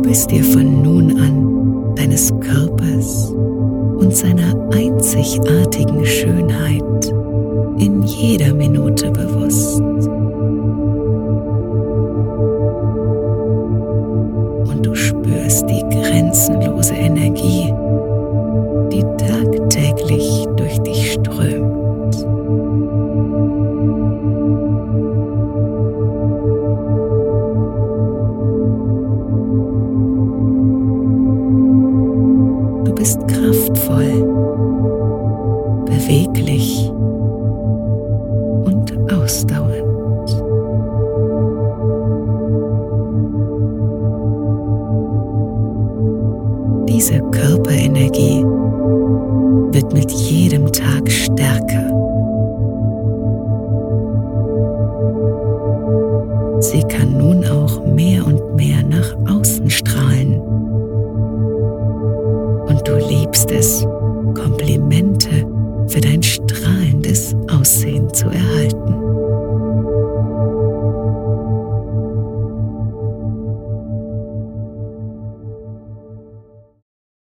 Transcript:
bist dir von nun an deines Körpers und seiner einzigartigen Schönheit in jeder Minute bewusst. Und du spürst die grenzenlose Energie, die tagtäglich durch dich strömt. Du bist kraftvoll, beweglich und ausdauernd. Diese Körperenergie wird mit jedem Tag stärker. Sie kann nun auch mehr und mehr nach außen strahlen. Und du liebst es, Komplimente für dein strahlendes Aussehen zu erhalten.